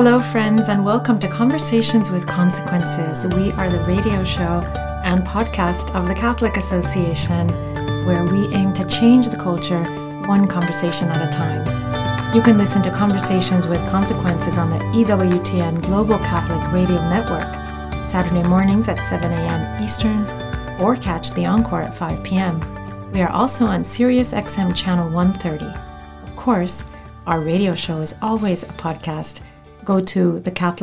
Hello, friends, and welcome to Conversations with Consequences. We are the radio show and podcast of the Catholic Association, where we aim to change the culture one conversation at a time. You can listen to Conversations with Consequences on the EWTN Global Catholic Radio Network, Saturday mornings at 7 a.m. Eastern, or catch the encore at 5 p.m. We are also on Sirius XM Channel 130. Of course, our radio show is always a podcast. Go to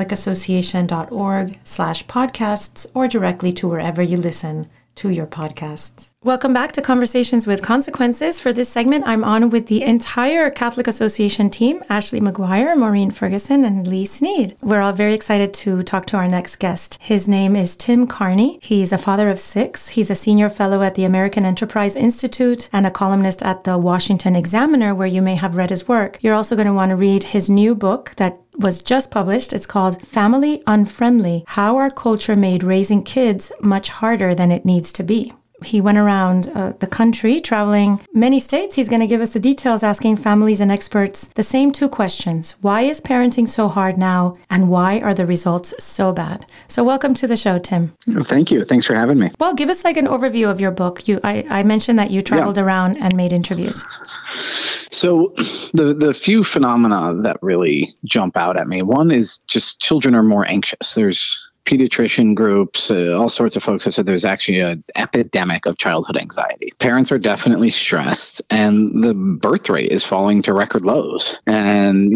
thecatholicassociation.org/podcasts or directly to wherever you listen to your podcasts. Welcome back to Conversations with Consequences. For this segment, I'm on with the entire Catholic Association team, Ashley McGuire, Maureen Ferguson, and Lee Sneed. We're all very excited to talk to our next guest. His name is Tim Carney. He's a father of 6. He's a senior fellow at the American Enterprise Institute and a columnist at the Washington Examiner, where you may have read his work. You're also going to want to read his new book that was just published. It's called Family Unfriendly: How Our Culture Made Raising Kids Much Harder Than It Needs to Be. He went around the country, traveling many states. He's going to give us the details, asking families and experts the same 2 questions. Why is parenting so hard now? And why are the results so bad? So welcome to the show, Tim. Thank you. Thanks for having me. Well, give us like an overview of your book. I mentioned that you traveled around and made interviews. So the few phenomena that really jump out at me, one is just children are more anxious. There's pediatrician groups, all sorts of folks have said there's actually an epidemic of childhood anxiety. Parents are definitely stressed, and the birth rate is falling to record lows. And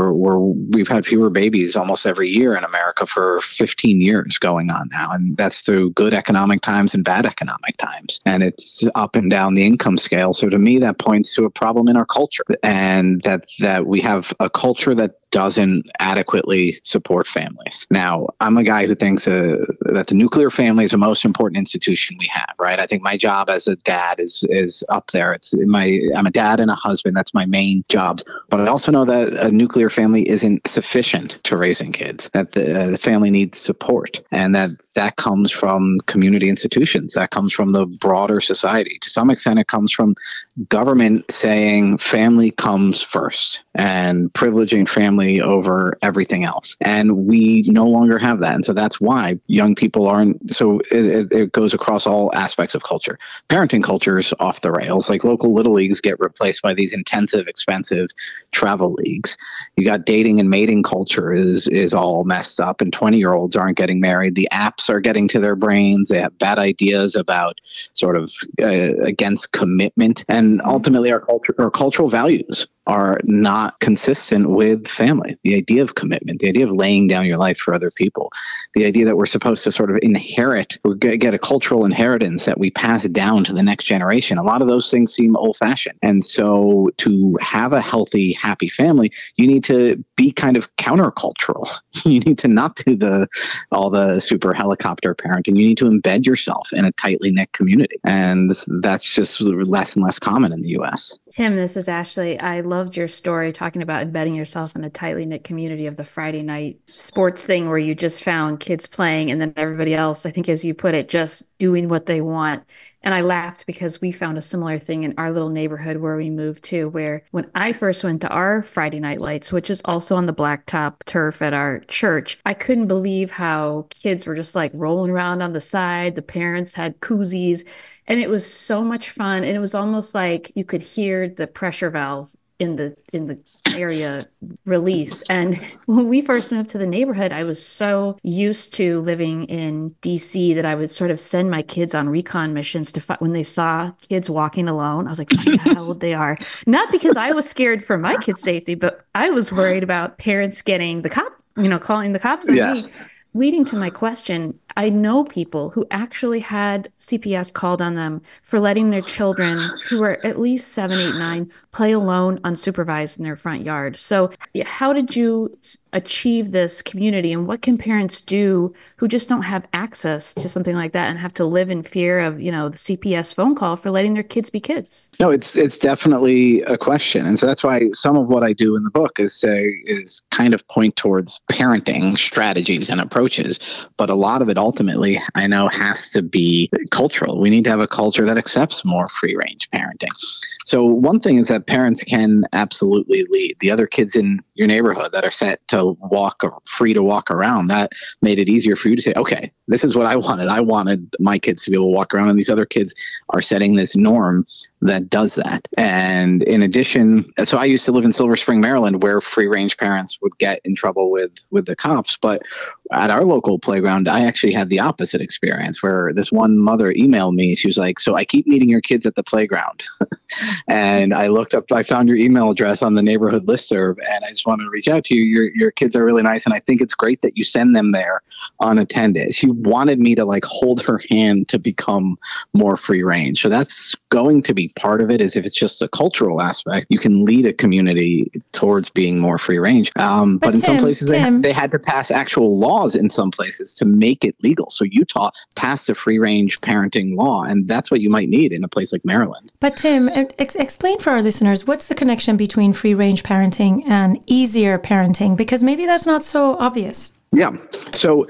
we've had fewer babies almost every year in America for 15 years going on now, and that's through good economic times and bad economic times. And it's up and down the income scale. So to me, that points to a problem in our culture, and that we have a culture that doesn't adequately support families. Now, I'm a guy who thinks that the nuclear family is the most important institution we have, right? I think my job as a dad is up there. I'm a dad and a husband. That's my main jobs. But I also know that a nuclear family isn't sufficient to raising kids, that the family needs support, and that comes from community institutions. That comes from the broader society. To some extent, it comes from government saying family comes first and privileging family over everything else. And we no longer have that. And so that's why young people aren't. So it goes across all aspects of culture. Parenting culture is off the rails. Like local little leagues get replaced by these intensive, expensive travel leagues. You got dating and mating culture is all messed up, and 20-year-olds aren't getting married. The apps are getting to their brains. They have bad ideas about sort of against commitment. And ultimately our cultural values are not consistent with family. The idea of commitment, the idea of laying down your life for other people, the idea that we're supposed to sort of inherit or get a cultural inheritance that we pass down to the next generation. A lot of those things seem old-fashioned. And so to have a healthy, happy family, you need to be kind of countercultural. You need to not do all the super helicopter parenting. You need to embed yourself in a tightly knit community. And that's just less and less common in the U.S. Tim, this is Ashley. I loved your story talking about embedding yourself in a tightly knit community of the Friday night sports thing where you just found kids playing and then everybody else, I think as you put it, just doing what they want. And I laughed because we found a similar thing in our little neighborhood where we moved to, where when I first went to our Friday night lights, which is also on the blacktop turf at our church, I couldn't believe how kids were just like rolling around on the side. The parents had koozies. And it was so much fun. And it was almost like you could hear the pressure valve in the area release. And when we first moved to the neighborhood, I was so used to living in DC that I would sort of send my kids on recon missions to when they saw kids walking alone. I was like, find out how old they are. Not because I was scared for my kids' safety, but I was worried about parents getting the cop, calling the cops on me. Leading to my question, I know people who actually had CPS called on them for letting their children, who were at least 7, 8, 9, play alone unsupervised in their front yard. So how did you achieve this community, and what can parents do who just don't have access to something like that and have to live in fear of, the CPS phone call for letting their kids be kids? No, it's definitely a question. And so that's why some of what I do in the book is kind of point towards parenting strategies and approaches. But a lot of it ultimately I know has to be cultural. We need to have a culture that accepts more free range parenting. So one thing is that parents can absolutely lead the other kids in your neighborhood that are set to free to walk around. That made it easier for you to say, okay, this is what I wanted. I wanted my kids to be able to walk around, and these other kids are setting this norm that does that. And in addition, so I used to live in Silver Spring, Maryland, where free range parents would get in trouble with the cops. But at our local playground, I actually had the opposite experience where this one mother emailed me. She was like, so I keep meeting your kids at the playground. And I looked up, I found your email address on the neighborhood listserv, and I just wanted to reach out to you. Your kids are really nice, and I think it's great that you send them there unattended. She wanted me to like hold her hand to become more free range. So that's going to be part of it. Is if it's just a cultural aspect, you can lead a community towards being more free range. But in some places, they had to pass actual laws in some places to make it legal. So Utah passed a free range parenting law, and that's what you might need in a place like Maryland. But Tim, explain for our listeners, what's the connection between free range parenting and easier parenting? Because maybe that's not so obvious. Yeah. So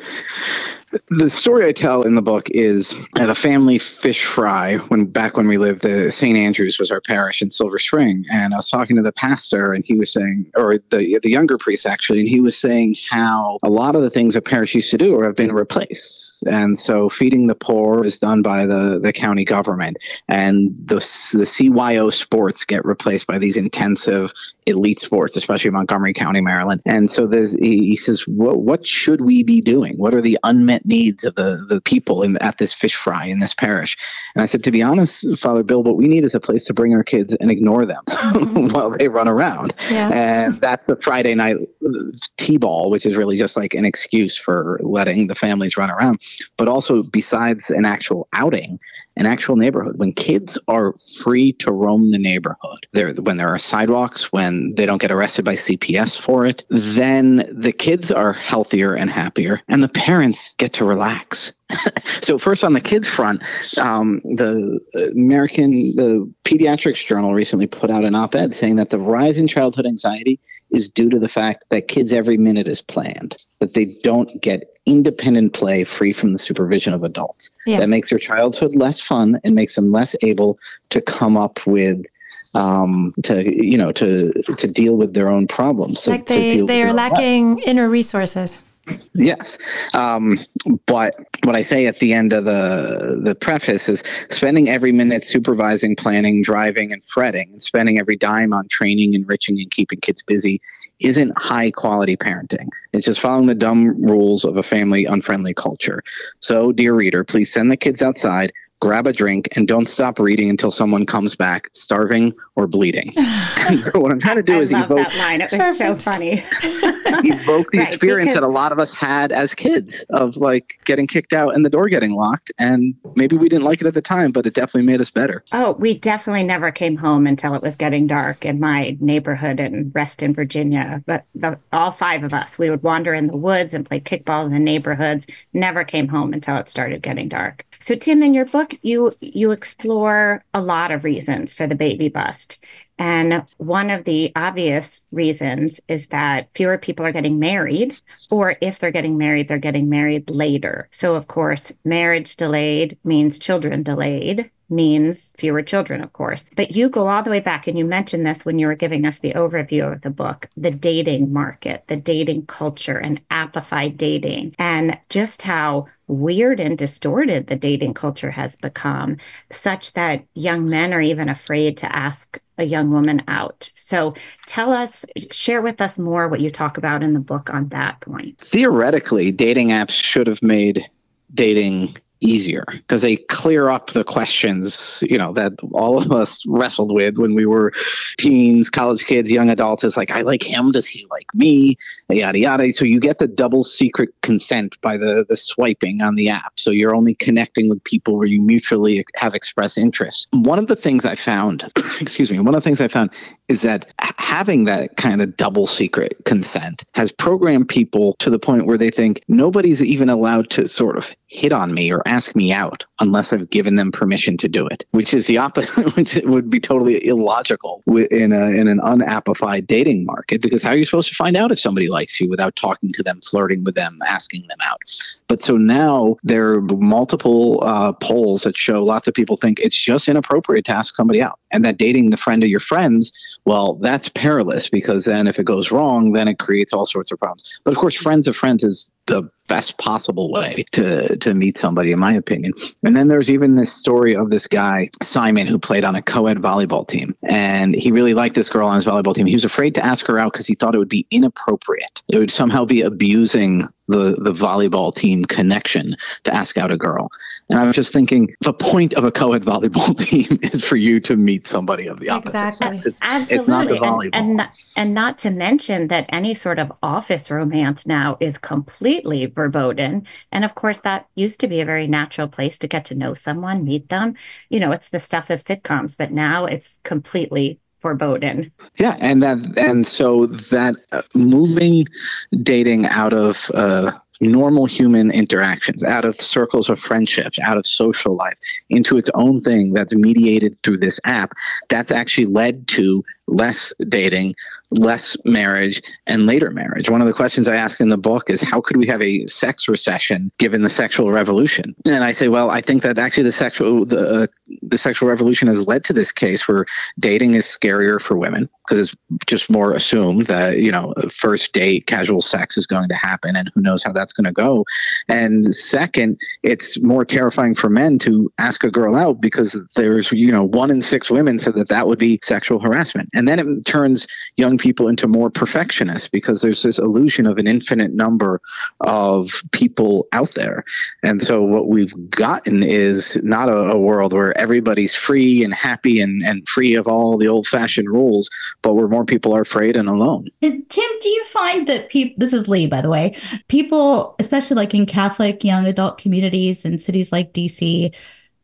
the story I tell in the book is at a family fish fry back when we lived, St. Andrews was our parish in Silver Spring. And I was talking to the pastor, and he was saying, or the younger priest actually, and he was saying how a lot of the things a parish used to do have been replaced. And so feeding the poor is done by the county government, and the CYO sports get replaced by these intensive elite sports, especially in Montgomery County, Maryland. And so he says, what should we be doing? What are the unmet needs of the people at this fish fry in this parish? And I said, to be honest, Father Bill, what we need is a place to bring our kids and ignore them while they run around. Yeah. And that's the Friday night T-ball, which is really just like an excuse for letting the families run around. But also, besides an actual outing, an actual neighborhood, when kids are free to roam the neighborhood, when there are sidewalks, when they don't get arrested by CPS for it, then the kids are healthier and happier, and the parents get to relax. So first, on the kids front, the Pediatrics Journal recently put out an op-ed saying that the rise in childhood anxiety is due to the fact that kids every minute is planned, that they don't get independent play free from the supervision of adults. Yeah. That makes their childhood less fun and makes them less able to come up with to deal with their own problems. Like they are lacking inner resources. Yes. But what I say at the end of the preface is spending every minute supervising, planning, driving, and fretting, and spending every dime on training, enriching, and keeping kids busy isn't high quality parenting. It's just following the dumb rules of a family unfriendly culture. So, dear reader, please send the kids outside, grab a drink, and don't stop reading until someone comes back, starving or bleeding. And so what I'm trying to do is evoke that line. It was so funny. Evoke the experience that a lot of us had as kids of like getting kicked out and the door getting locked. And maybe we didn't like it at the time, but it definitely made us better. Oh, we definitely never came home until it was getting dark in my neighborhood in Reston, Virginia. But all five of us, we would wander in the woods and play kickball in the neighborhoods. Never came home until it started getting dark. So Tim, in your book, you explore a lot of reasons for the baby bust. And one of the obvious reasons is that fewer people are getting married, or if they're getting married later. So, of course, marriage delayed means children delayed, means fewer children, of course. But you go all the way back, and you mentioned this when you were giving us the overview of the book, the dating market, the dating culture, and appified dating, and just how weird and distorted the dating culture has become, such that young men are even afraid to ask a young woman out. So share with us more what you talk about in the book on that point. Theoretically, dating apps should have made dating easier because they clear up the questions, that all of us wrestled with when we were teens, college kids, young adults. It's like, I like him. Does he like me? Yada, yada. So you get the double secret consent by the swiping on the app. So you're only connecting with people where you mutually have expressed interest. One of the things I found, is that having that kind of double secret consent has programmed people to the point where they think nobody's even allowed to sort of hit on me or ask me out unless I've given them permission to do it, which is the opposite, which would be totally illogical in an unappified dating market, because how are you supposed to find out if somebody likes you without talking to them, flirting with them, asking them out? But so now there are multiple polls that show lots of people think it's just inappropriate to ask somebody out, and that dating the friend of your friends, well, that's perilous, because then if it goes wrong, then it creates all sorts of problems. But of course, friends of friends is the best possible way to meet somebody, in my opinion. And then there's even this story of this guy, Simon, who played on a co-ed volleyball team. And he really liked this girl on his volleyball team. He was afraid to ask her out because he thought it would be inappropriate. It would somehow be abusing the volleyball team connection to ask out a girl. And I was just thinking, the point of a co-ed volleyball team is for you to meet somebody of the opposite sex. Absolutely. It's not the volleyball. And not to mention that any sort of office romance now is completely verboten. And of course, that used to be a very natural place to get to know someone, meet them. It's the stuff of sitcoms, but now it's completely verboten. Yeah, and so that moving dating out of normal human interactions, out of circles of friendships, out of social life, into its own thing that's mediated through this app, that's actually led to less dating, less marriage, and later marriage. One of the questions I ask in the book is, how could we have a sex recession given the sexual revolution? And I say, well, I think that actually the sexual revolution has led to this case where dating is scarier for women, because it's just more assumed that, first date, casual sex is going to happen, and who knows how that's going to go. And second, it's more terrifying for men to ask a girl out, because there's, 1 in 6 women said that would be sexual harassment. And then it turns young people into more perfectionists, because there's this illusion of an infinite number of people out there. And so what we've gotten is not a world where everybody's free and happy and free of all the old-fashioned rules, but where more people are afraid and alone. And Tim, do you find that this is Lee, by the way, people, especially like in Catholic young adult communities in cities like DC,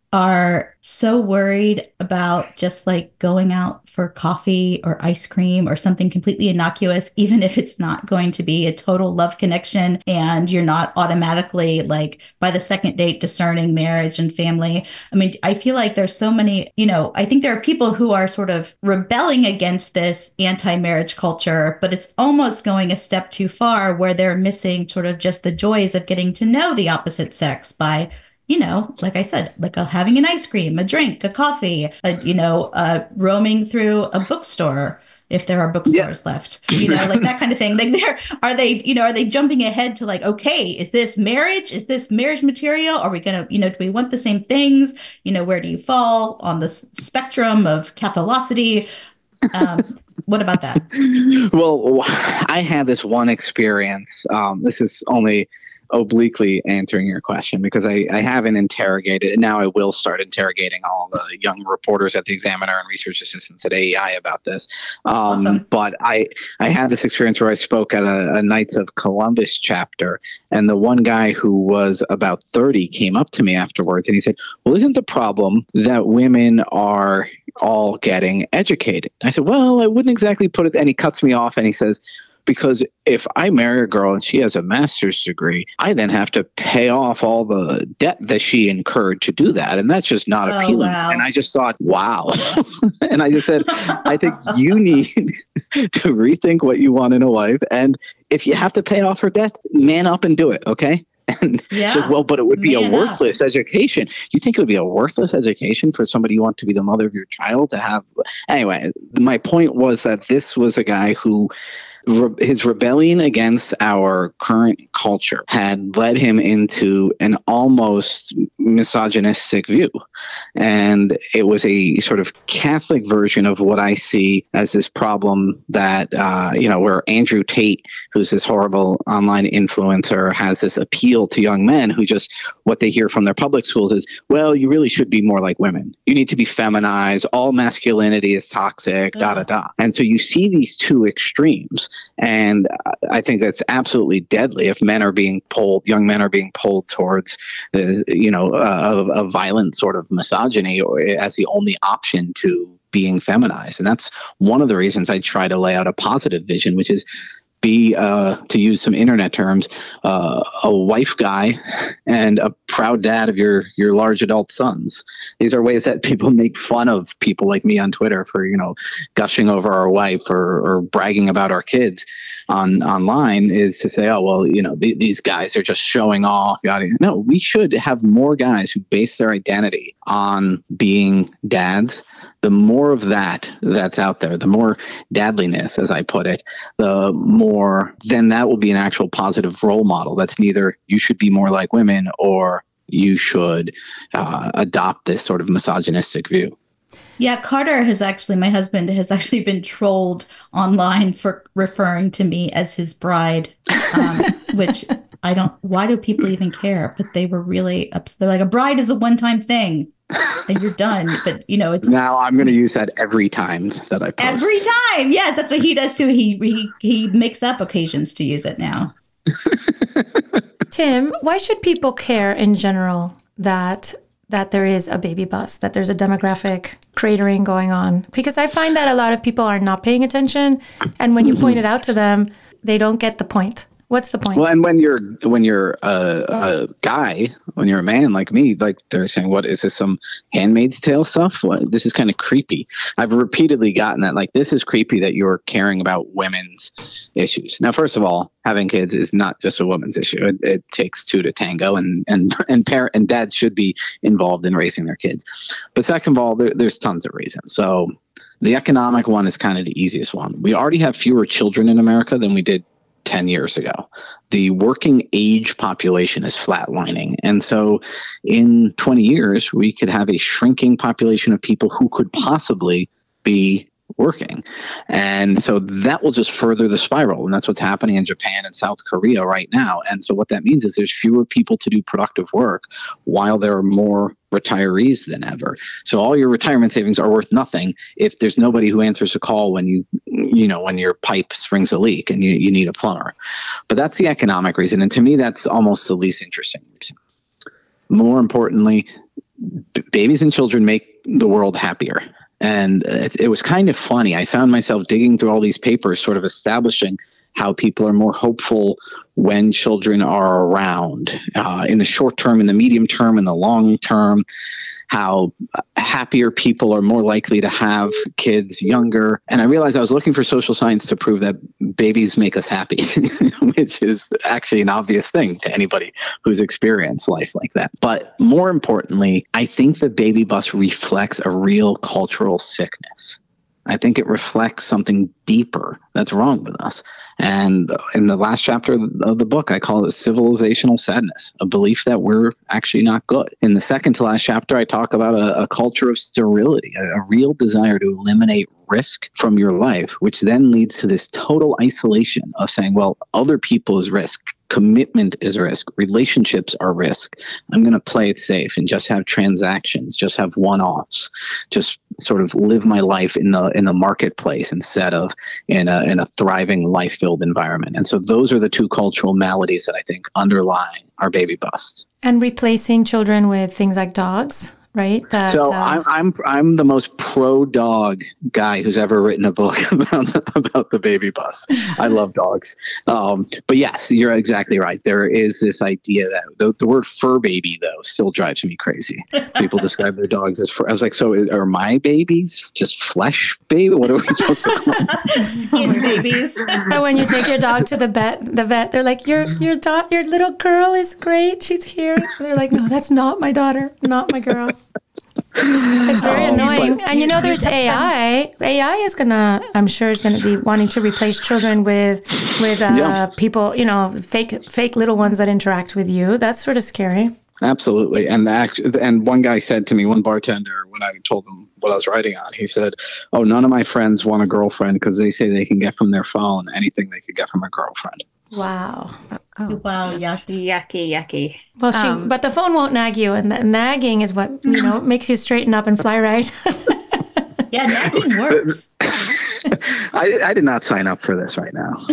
are so worried about just like going out for coffee or ice cream or something completely innocuous, even if it's not going to be a total love connection and you're not automatically like by the second date discerning marriage and family. I mean, I feel like there's so many, I think there are people who are sort of rebelling against this anti-marriage culture, but it's almost going a step too far, where they're missing sort of just the joys of getting to know the opposite sex by, like I said, like having an ice cream, a drink, a coffee, roaming through a bookstore if there are bookstores left, like that kind of thing. Like are they jumping ahead to like, okay, is this marriage? Is this marriage material? Are we going to, do we want the same things? Where do you fall on the spectrum of Catholicity? What about that? Well, I had this one experience. This is only obliquely answering your question, because I haven't interrogated, and now I will start interrogating all the young reporters at the Examiner and research assistants at AEI about this. Awesome. But I had this experience where I spoke at a Knights of Columbus chapter, and the one guy who was about 30 came up to me afterwards, and he said, well, isn't the problem that women are all getting educated? I said, well, I wouldn't exactly put it, and he cuts me off and he says, because if I marry a girl and she has a master's degree, I then have to pay off all the debt that she incurred to do that. And that's just not appealing. Wow. And I just thought, wow. And I just said, I think you need to rethink what you want in a wife. And if you have to pay off her debt, man up and do it. Okay. And so, well, but it would be a worthless education. You think it would be a worthless education for somebody you want to be the mother of your child to have? Anyway, my point was that this was a guy who his rebellion against our current culture had led him into an almost misogynistic view. And it was a sort of Catholic version of what I see as this problem that, where Andrew Tate, who's this horrible online influencer, has this appeal to young men who just, what they hear from their public schools is, well, you really should be more like women. You need to be feminized. All masculinity is toxic, And so you see these two extremes. And I think that's absolutely deadly if young men are being pulled towards a violent sort of misogyny, or as the only option to being feminized. And that's one of the reasons I try to lay out a positive vision, which is be, to use some internet terms, a wife guy and a proud dad of your large adult sons. These are ways that people make fun of people like me on Twitter for, gushing over our wife or bragging about our kids online, is to say, oh, well, these guys are just showing off. No, we should have more guys who base their identity on being dads. The more of that's out there, the more dadliness, as I put it, the more then that will be an actual positive role model. That's neither you should be more like women or you should adopt this sort of misogynistic view. Yeah, my husband has actually been trolled online for referring to me as his bride, which why do people even care? But they were really upset. They're like, a bride is a one-time thing and you're done. But, it's. Now I'm going to use that every time that I post. Every time. Yes, that's what he does too. He makes up occasions to use it now. Tim, why should people care in general that there is a baby bust, that there's a demographic cratering going on? Because I find that a lot of people are not paying attention. And when you point it out to them, they don't get the point. What's the point? Well, and when you're a guy, when you're a man like me, like they're saying, what is this, some Handmaid's Tale stuff? This is kind of creepy. I've repeatedly gotten that, like, this is creepy that you're caring about women's issues. Now, first of all, having kids is not just a woman's issue. It takes two to tango, and parent and dads should be involved in raising their kids. But second of all, there's tons of reasons. So the economic one is kind of the easiest one. We already have fewer children in America than we did 10 years ago. The working age population is flatlining. And so in 20 years, we could have a shrinking population of people who could possibly be working. And so that will just further the spiral. And that's what's happening in Japan and South Korea right now. And so what that means is there's fewer people to do productive work while there are more retirees than ever. So all your retirement savings are worth nothing if there's nobody who answers a call when when your pipe springs a leak and you need a plumber. But that's the economic reason. And to me, that's almost the least interesting reason. More importantly, babies and children make the world happier. And it was kind of funny. I found myself digging through all these papers, sort of establishing how people are more hopeful when children are around, in the short term, in the medium term, in the long term, how happier people are more likely to have kids younger. And I realized I was looking for social science to prove that babies make us happy, which is actually an obvious thing to anybody who's experienced life like that. But more importantly, I think the baby bust reflects a real cultural sickness. I think it reflects something deeper that's wrong with us. And in the last chapter of the book, I call it civilizational sadness, a belief that we're actually not good. In the second to last chapter, I talk about a culture of sterility, a real desire to eliminate risk from your life, which then leads to this total isolation of saying, well, other people is risk. Commitment is risk. Relationships are risk. I'm going to play it safe and just have transactions, just have one-offs, just sort of live my life in the marketplace instead of in a thriving, life-filled environment. And so those are the two cultural maladies that I think underlie our baby bust. And replacing children with things like dogs. Right. I'm the most pro dog guy who's ever written a book about the baby bust. I love dogs. But yes, you're exactly right. There is this idea that the word fur baby, though, still drives me crazy. People describe their dogs as fur. I was like, so are my babies just flesh baby? What are we supposed to call them? Skin babies. And when you take your dog to the vet, they're like, your little girl is great. She's here. And they're like, no, that's not my daughter, not my girl. It's very annoying. And there's AI. AI is I'm sure is gonna be wanting to replace children with people, fake little ones that interact with you. That's sort of scary. Absolutely. And one guy said to me, one bartender, when I told him what I was writing on, he said, oh, none of my friends want a girlfriend because they say they can get from their phone anything they could get from a girlfriend. Wow. Oh. Wow. Yucky. Well, but the phone won't nag you, and the nagging is what, makes you straighten up and fly right. Yeah, nagging works. I did not sign up for this right now.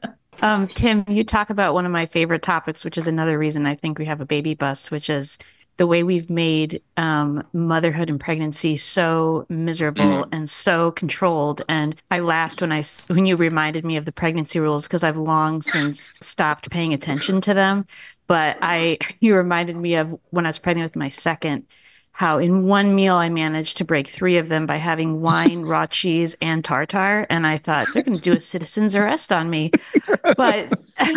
Tim, you talk about one of my favorite topics, which is another reason I think we have a baby bust, which is the way we've made motherhood and pregnancy so miserable and so controlled. And I laughed when you reminded me of the pregnancy rules, because I've long since stopped paying attention to them. But you reminded me of when I was pregnant with my second, how in one meal I managed to break 3 of them by having wine, raw cheese, and tartare. And I thought, they're going to do a citizen's arrest on me. But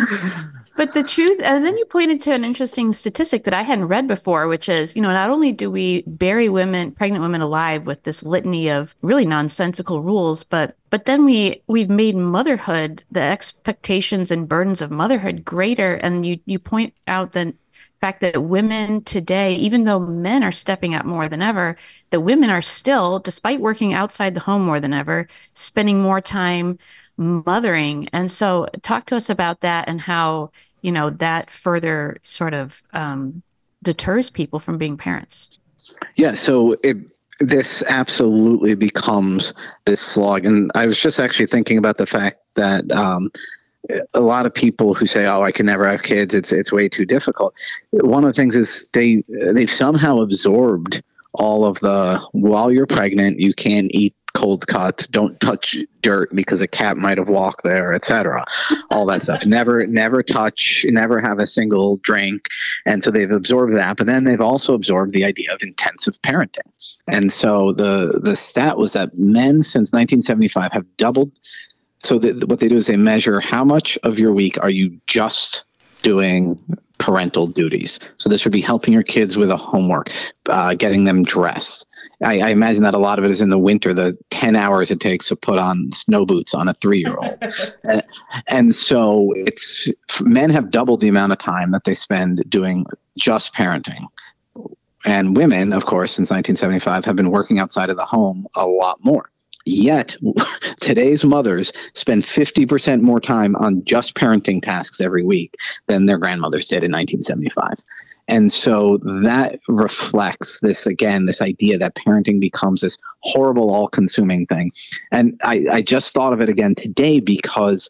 the truth, and then you pointed to an interesting statistic that I hadn't read before, which is, not only do we bury pregnant women alive with this litany of really nonsensical rules, but then we've made motherhood, the expectations and burdens of motherhood greater. And you point out the fact that women today, even though men are stepping up more than ever, that women are still, despite working outside the home more than ever, spending more time mothering. And so talk to us about that and how, that further sort of deters people from being parents. Yeah, so this absolutely becomes this slog. And I was just actually thinking about the fact that a lot of people who say, "Oh, I can never have kids. It's way too difficult." One of the things is they've somehow absorbed all of while you're pregnant, you can't eat cold cuts, don't touch dirt because a cat might have walked there, etc. All that stuff. Never touch, never have a single drink. And so they've absorbed that, but then they've also absorbed the idea of intensive parenting. And so the stat was that men since 1975 have doubled. So what they do is they measure how much of your week are you just doing parental duties. So this would be helping your kids with a homework, getting them dressed. I imagine that a lot of it is in the winter, the 10 hours it takes to put on snow boots on a 3-year-old. And so men have doubled the amount of time that they spend doing just parenting. And women, of course, since 1975 have been working outside of the home a lot more. Yet today's mothers spend 50% more time on just parenting tasks every week than their grandmothers did in 1975. And so that reflects this idea that parenting becomes this horrible, all-consuming thing. And I just thought of it again today because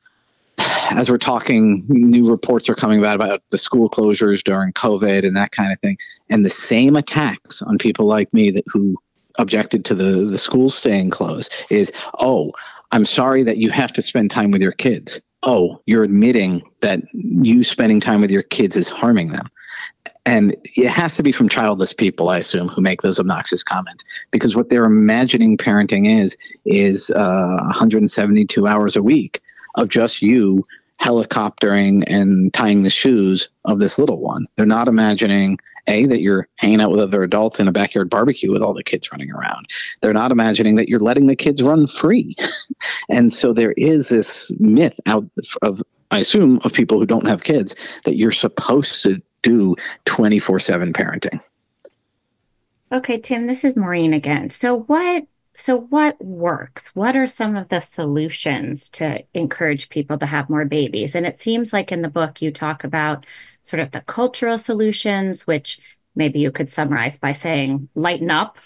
as we're talking, new reports are coming about the school closures during COVID and that kind of thing. And the same attacks on people like me who objected to the schools staying closed is, "Oh, I'm sorry that you have to spend time with your kids. Oh, you're admitting that you spending time with your kids is harming them." And it has to be from childless people, I assume, who make those obnoxious comments, because what they're imagining parenting is 172 hours a week of just you helicoptering and tying the shoes of this little one. They're not imagining that you're hanging out with other adults in a backyard barbecue with all the kids running around. They're not imagining that you're letting the kids run free. And so there is this myth out of, I assume, of people who don't have kids that you're supposed to do 24/7 parenting. Okay, Tim, this is Maureen again. So what works? What are some of the solutions to encourage people to have more babies? And it seems like in the book you talk about sort of the cultural solutions, which maybe you could summarize by saying, lighten up,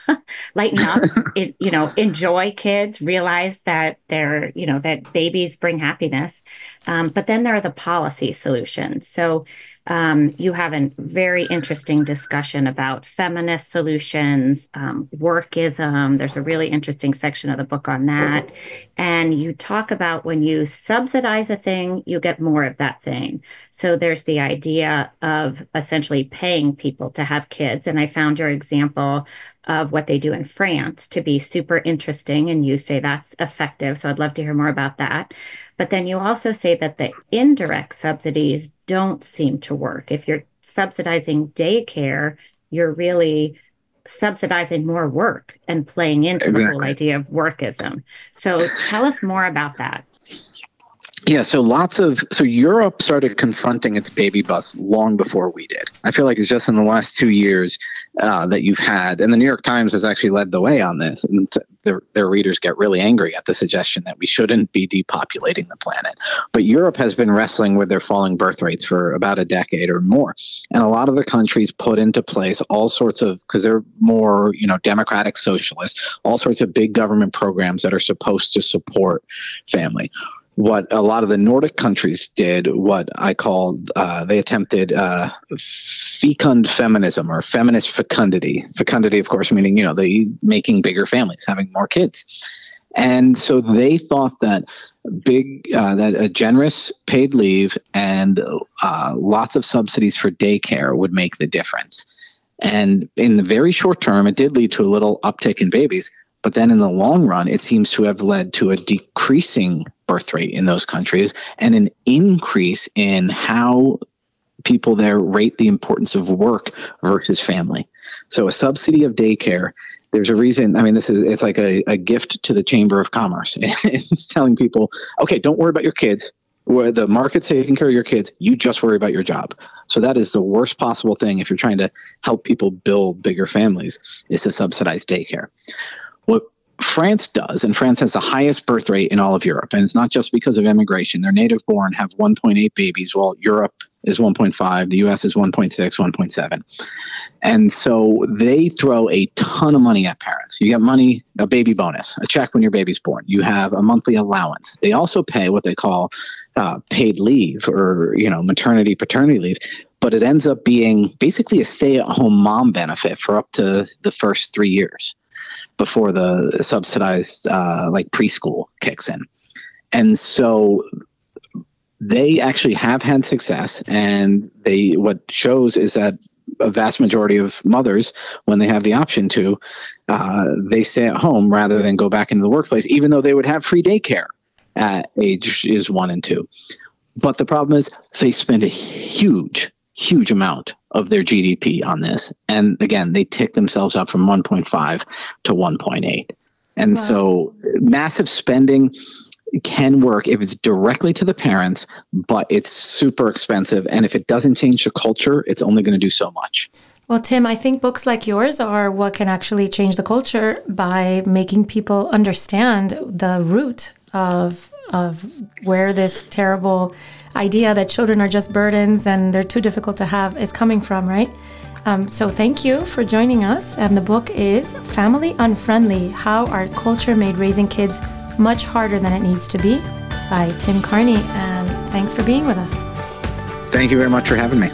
enjoy kids, realize that that babies bring happiness. But then there are the policy solutions. So you have a very interesting discussion about feminist solutions, workism. There's a really interesting section of the book on that. And you talk about when you subsidize a thing, you get more of that thing. So there's the idea of essentially paying people to have kids. And I found your example of what they do in France to be super interesting. And you say that's effective. So I'd love to hear more about that. But then you also say that the indirect subsidies don't seem to work. If you're subsidizing daycare, you're really subsidizing more work and playing into the whole idea of workism. So tell us more about that. Yeah, so Europe started confronting its baby bust long before we did. I feel like it's just in the last 2 years that you've had, and the New York Times has actually led the way on this, and their readers get really angry at the suggestion that we shouldn't be depopulating the planet. But Europe has been wrestling with their falling birth rates for about a decade or more, and a lot of the countries put into place all sorts of, because they're more, democratic socialists, all sorts of big government programs that are supposed to support family. what a lot of the Nordic countries did, what I call, they attempted fecund feminism, or feminist fecundity. Fecundity, of course, meaning, the making bigger families, having more kids. And so they thought that that a generous paid leave and lots of subsidies for daycare would make the difference. And in the very short term, it did lead to a little uptick in babies. But then in the long run, it seems to have led to a decreasing birth rate in those countries and an increase in how people there rate the importance of work versus family. So a subsidy of daycare, there's a reason. I mean, it's like a gift to the Chamber of Commerce. It's telling people, okay, don't worry about your kids. Where the market's taking care of your kids, you just worry about your job. So that is the worst possible thing if you're trying to help people build bigger families, is to subsidize daycare. What France does, and France has the highest birth rate in all of Europe, and it's not just because of immigration. Their native born have 1.8 babies, while Europe is 1.5, the US is 1.6, 1.7. And so they throw a ton of money at parents. You get money, a baby bonus, a check when your baby's born. You have a monthly allowance. They also pay what they call paid leave, or maternity, paternity leave. But it ends up being basically a stay-at-home mom benefit for up to the first 3 years before the subsidized preschool kicks in. And so they actually have had success, and what shows is that a vast majority of mothers, when they have the option to, they stay at home rather than go back into the workplace, even though they would have free daycare at ages 1 and 2. But the problem is they spend a huge amount of their GDP on this. And again, they tick themselves up from 1.5 to 1.8. And so massive spending can work if it's directly to the parents, but it's super expensive. And if it doesn't change the culture, it's only going to do so much. Well, Tim, I think books like yours are what can actually change the culture by making people understand the root of where this terrible idea that children are just burdens and they're too difficult to have is coming from, right? So thank you for joining us. And the book is Family Unfriendly: How Our Culture Made Raising Kids Much Harder Than It Needs to Be, by Tim Carney. And thanks for being with us. Thank you very much for having me.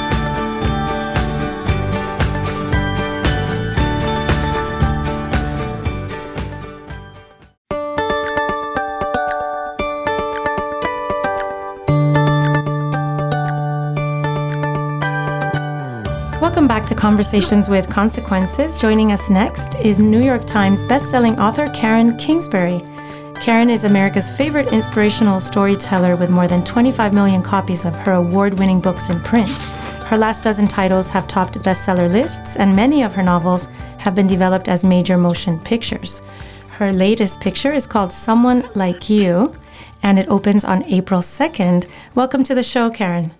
Welcome back to Conversations with Consequences. Joining us next is New York Times bestselling author Karen Kingsbury. Karen is America's favorite inspirational storyteller with more than 25 million copies of her award-winning books in print. Her last dozen titles have topped bestseller lists, and many of her novels have been developed as major motion pictures. Her latest picture is called Someone Like You, and it opens on April 2nd. Welcome to the show, Karen.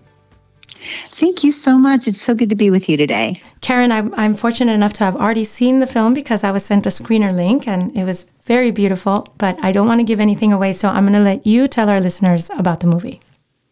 Thank you so much. It's so good to be with you today. Karen, I'm fortunate enough to have already seen the film because I was sent a screener link and it was very beautiful, but I don't want to give anything away, so I'm going to let you tell our listeners about the movie.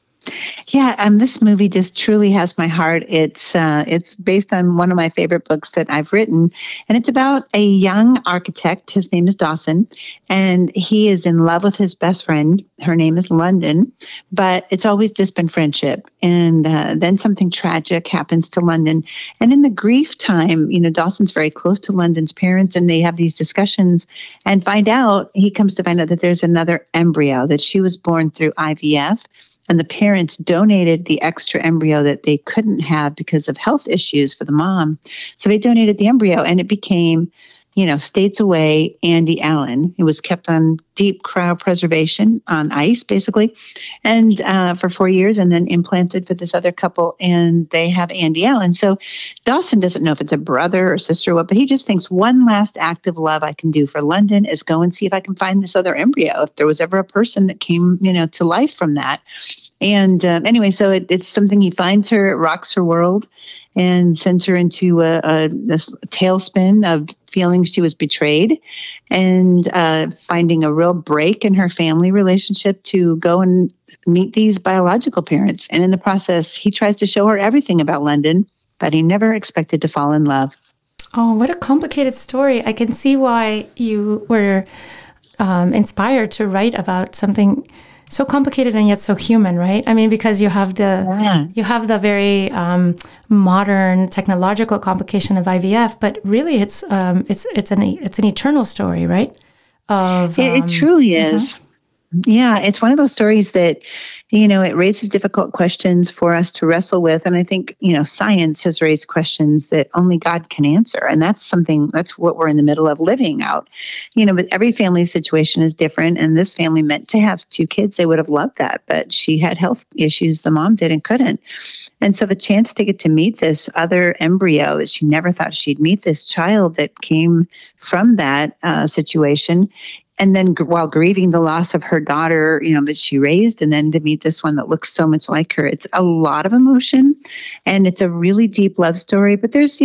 Yeah, this movie just truly has my heart. It's based on one of my favorite books that I've written, and it's about a young architect. His name is Dawson, and he is in love with his best friend. Her name is London, but it's always just been friendship. And then something tragic happens to London, and in the grief time, Dawson's very close to London's parents, and they have these discussions, and he comes to find out that there's another embryo, that she was born through IVF. And the parents donated the extra embryo that they couldn't have because of health issues for the mom. So they donated the embryo, and it became, states away, Andy Allen. It was kept on deep cryopreservation on ice, basically, and for 4 years, and then implanted for this other couple, and they have Andy Allen. So Dawson doesn't know if it's a brother or sister or what, but he just thinks one last act of love I can do for London is go and see if I can find this other embryo, if there was ever a person that came, to life from that. And anyway, so it's something he finds her, it rocks her world, and sends her into this tailspin of feeling she was betrayed, and finding a real break in her family relationship to go and meet these biological parents. And in the process, he tries to show her everything about London, but he never expected to fall in love. Oh, what a complicated story. I can see why you were inspired to write about something so complicated and yet so human, right? I mean, because you have the very modern technological complication of IVF, but really it's an eternal story, right? It truly is. Yeah, it's one of those stories that, it raises difficult questions for us to wrestle with. And I think, science has raised questions that only God can answer. And that's what we're in the middle of living out. But every family situation is different. And this family meant to have 2 kids. They would have loved that. But she had health issues. The mom did and couldn't. And so the chance to get to meet this other embryo that she never thought she'd meet, this child that came from that situation, and then while grieving the loss of her daughter, that she raised, and then to meet this one that looks so much like her, it's a lot of emotion, and it's a really deep love story. But there's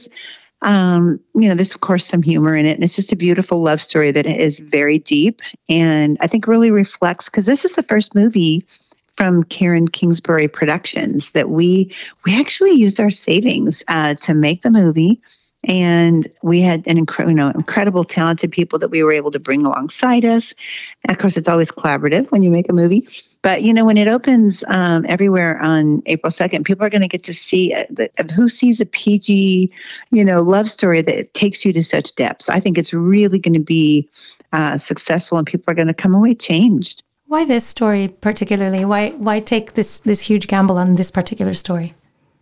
of course some humor in it, and it's just a beautiful love story that is very deep, and I think really reflects, because this is the first movie from Karen Kingsbury Productions that we actually used our savings to make the movie. And we had an incredible, talented people that we were able to bring alongside us. And of course, it's always collaborative when you make a movie. But, when it opens everywhere on April 2nd, people are going to get to see who sees a PG, love story that takes you to such depths. I think it's really going to be successful, and people are going to come away changed. Why this story particularly? Why take this huge gamble on this particular story?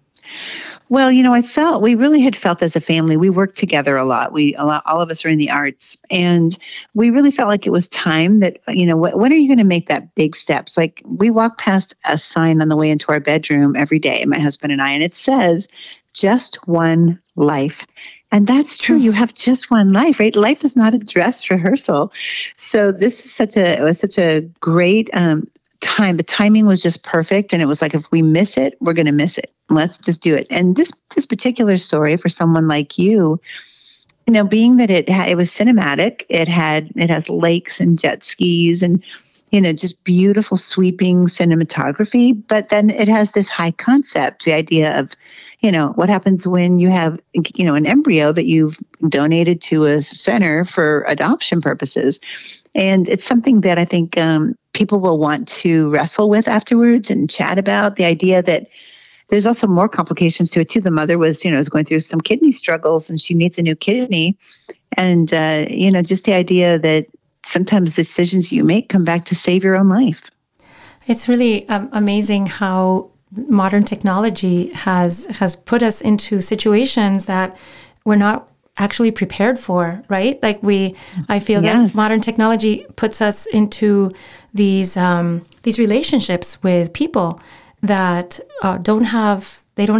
Well, we really had felt as a family, we worked together a lot. All of us are in the arts, and we really felt like it was time that, when are you going to make that big steps? Like, we walk past a sign on the way into our bedroom every day, my husband and I, and it says, "Just one life." And that's true. You have just one life, right? Life is not a dress rehearsal. So this is such a great time. The timing was just perfect. And it was like, if we miss it, we're going to miss it. Let's just do it. And this particular story for someone like you, being that it was cinematic, it has lakes and jet skis and, just beautiful sweeping cinematography. But then it has this high concept, the idea of, what happens when you have, an embryo that you've donated to a center for adoption purposes. And it's something that I think people will want to wrestle with afterwards and chat about, the idea that there's also more complications to it too. The mother was going through some kidney struggles, and she needs a new kidney. And, just the idea that sometimes decisions you make come back to save your own life. It's really amazing how modern technology has put us into situations that we're not actually prepared for, right? Like I feel that modern technology puts us into these relationships with people that we don't have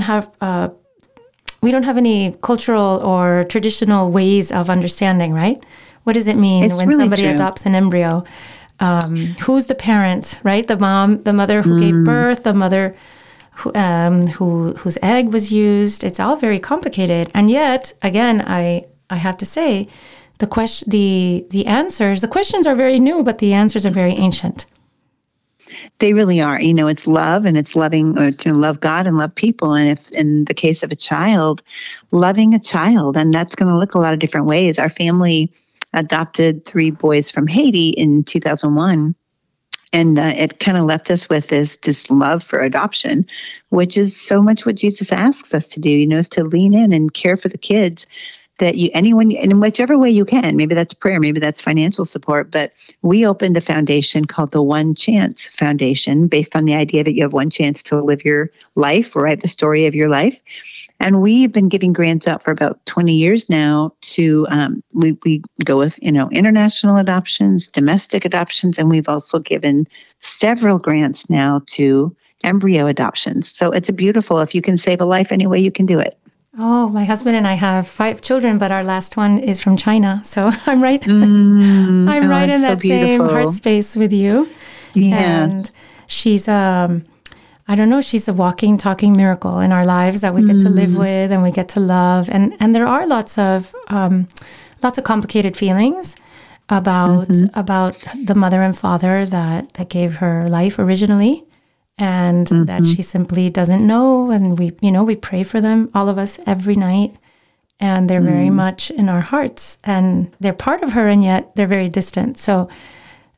any cultural or traditional ways of understanding, right? What does it mean when really somebody adopts an embryo? Who's the parent, right? The mother who gave birth, the mother whose egg was used. It's all very complicated. And yet, again, I have to say, the questions are very new, but the answers are very ancient. They really are. It's love, and it's loving to love God and love people. And if in the case of a child, loving a child, and that's going to look a lot of different ways. Our family adopted 3 boys from Haiti in 2001. And it kind of left us with this love for adoption, which is so much what Jesus asks us to do, is to lean in and care for the kids that anyone, in whichever way you can. Maybe that's prayer, maybe that's financial support. But we opened a foundation called the One Chance Foundation, based on the idea that you have one chance to live your life, or write the story of your life. And we've been giving grants out for about 20 years now to, we go with, international adoptions, domestic adoptions, and we've also given several grants now to embryo adoptions. So it's beautiful. If you can save a life any way, you can do it. Oh, my husband and I have 5 children, but our last one is from China. So I'm right. I'm right in that same heart space with you. Yeah. And she's I don't know, she's a walking, talking miracle in our lives that we get to live with and we get to love. And there are lots of complicated feelings about the mother and father that gave her life originally, and that she simply doesn't know. And we pray for them, all of us, every night. And they're very much in our hearts, and they're part of her, and yet they're very distant. So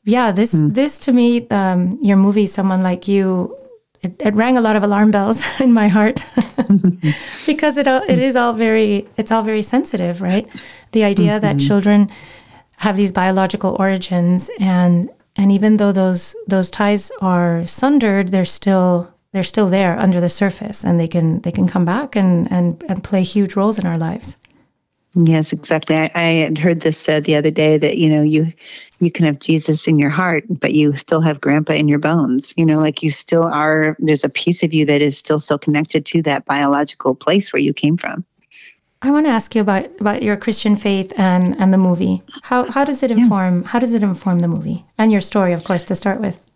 yeah, this to me, your movie, Someone Like You, it rang a lot of alarm bells in my heart because it's all very sensitive, right? The idea that children have these biological origins, and even though those ties are sundered, they're still there under the surface, and they can come back and play huge roles in our lives. Yes, exactly. I had heard this said the other day that, you can have Jesus in your heart, but you still have grandpa in your bones. Like you still are, there's a piece of you that is still so connected to that biological place where you came from. I want to ask you about your Christian faith and the movie. How does it inform the movie and your story, of course, to start with?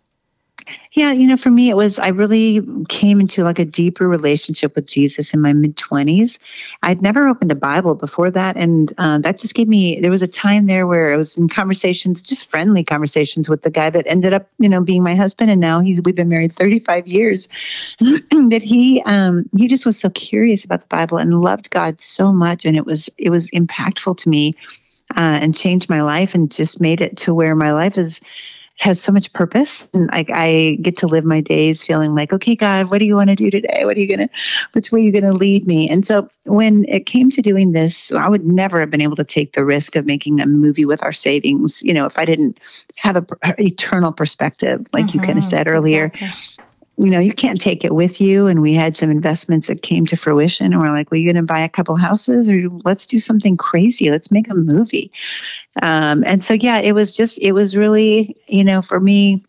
Yeah, for me, I really came into like a deeper relationship with Jesus in my mid-20s. I'd never opened a Bible before that. And that just there was a time there where I was in conversations, just friendly conversations with the guy that ended up, being my husband. And now we've been married 35 years. That he just was so curious about the Bible and loved God so much. And it was impactful to me and changed my life and just made it to where my life has so much purpose. And I get to live my days feeling like, okay, God, what do you want to do today? Which way are you going to lead me? And so when it came to doing this, I would never have been able to take the risk of making a movie with our savings, if I didn't have an eternal perspective, like you kind of said earlier. Exactly. You can't take it with you. And we had some investments that came to fruition. And we're like, well, you're going to buy a couple houses, or let's do something crazy. Let's make a movie. And so, yeah, it was really, for me,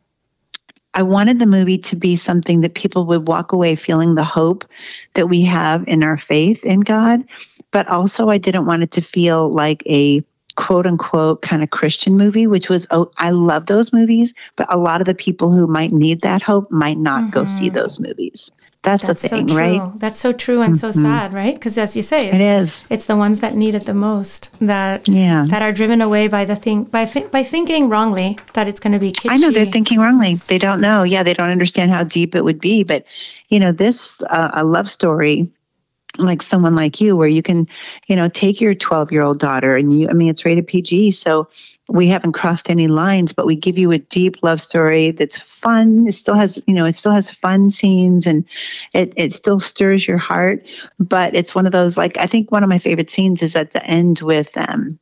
I wanted the movie to be something that people would walk away feeling the hope that we have in our faith in God. But also I didn't want it to feel like a quote unquote kind of Christian movie, which was, I love those movies, but a lot of the people who might need that hope might not go see those movies. That's the thing, so right? That's so true and so sad, right? Because as you say, it's the ones that need it the most that are driven away by by thinking wrongly that it's going to be kitschy. I know they're thinking wrongly. They don't know. Yeah, they don't understand how deep it would be. But this a love story like Someone Like You, where you can, take your 12-year-old daughter and it's rated PG. So we haven't crossed any lines, but we give you a deep love story that's fun. It still has, fun scenes, and it still stirs your heart. But it's one of those, I think one of my favorite scenes is at the end with,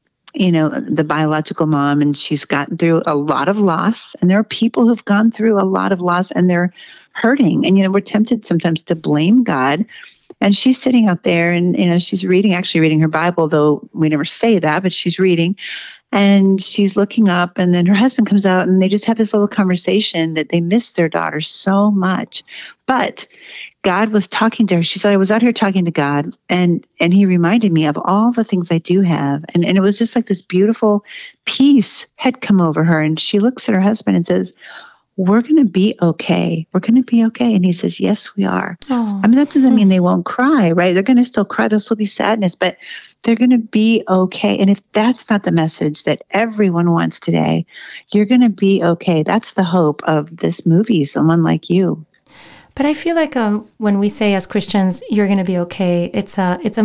the biological mom, and she's gotten through a lot of loss, and there are people who've gone through a lot of loss and they're hurting. And, we're tempted sometimes to blame God. And she's sitting out there and, she's actually reading her Bible, though we never say that, but she's reading and she's looking up, and then her husband comes out and they just have this little conversation that they miss their daughter so much. But God was talking to her. She said, I was out here talking to God, and he reminded me of all the things I do have. And it was just like this beautiful peace had come over her. And she looks at her husband and says, we're going to be okay. We're going to be okay. And he says, yes, we are. Oh. That doesn't mean they won't cry, right? They're going to still cry. There'll still be sadness, but they're going to be okay. And if that's not the message that everyone wants today, you're going to be okay. That's the hope of this movie, Someone Like You. But I feel like when we say as Christians, you're going to be okay, it's a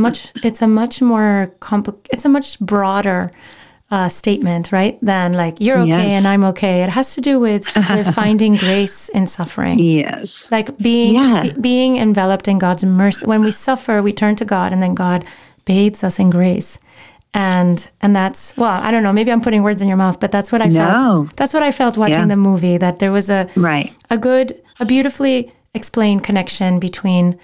much broader statement, right? Than like, you're okay and I'm okay. It has to do with finding grace in suffering. Yes. Like being enveloped in God's mercy. When we suffer, we turn to God, and then God bathes us in grace. And that's, well, I don't know, maybe I'm putting words in your mouth, but that's what I felt. That's what I felt watching the movie, that there was a beautifully explained connection between